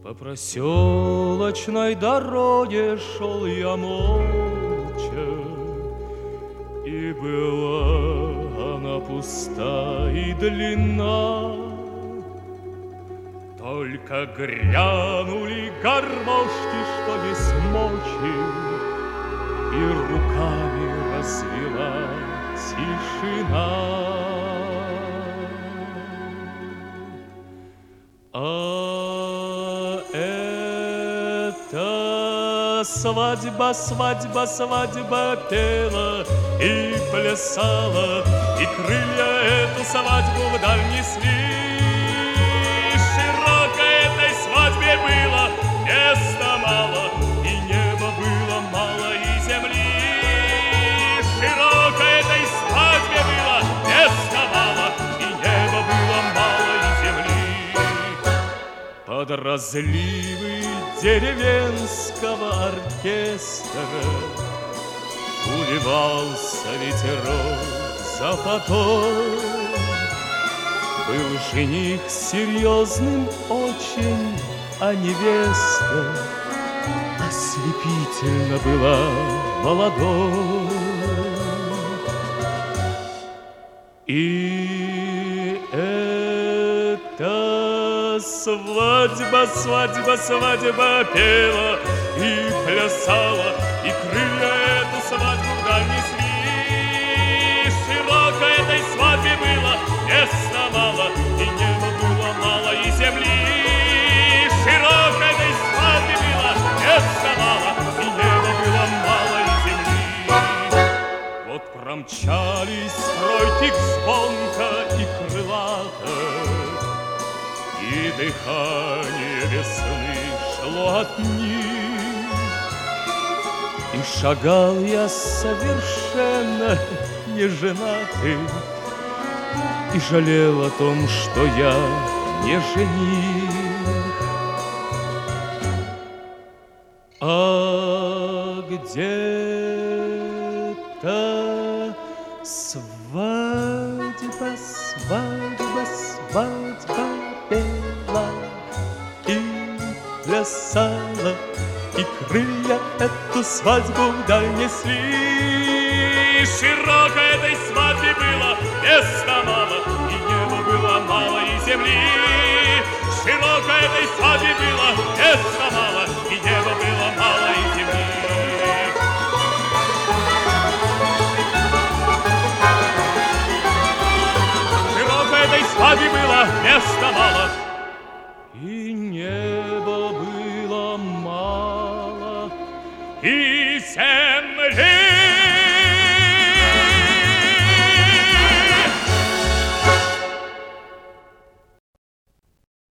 По проселочной дороге шел я молча, и была она пуста и длинна. Только грянули гармошки, что есть мочи, и руками развела тишина. Свадьба, свадьба, свадьба пела и плясала, и крылья эту свадьбу вдаль несли. Широко этой свадьбе было места мало, и неба было мало, и земли. Широко этой свадьбе было места мало, и неба было мало, и земли. Под разливы деревенского оркестра уливался ветерок западом. Был жених серьезным очень, а невеста ослепительно была молодой. И это свадьба, свадьба, свадьба пела и плясала, и крылья эту свадьбу вдаль несли. Широко этой свадьбе было места мало, и неба было мало, и земли. Широко этой свадьбе было места мало, и неба было мало, и земли. Вот промчались стройтик звонко и крылато, и дыхание весны шло от них. И шагал я совершенно не женатый, и жалел о том, что я не жених. А где-то свадьба, свадьба, свадьба пела и плясала, и крылья эту свадьбу вдаль несли. Широко этой свадьбе было места мало, и неба было мало, и земли. Широко этой свадьбе было места мало, и неба было мало, и земли. Широко этой свадьбе было места мало, и неба было мало, и земли.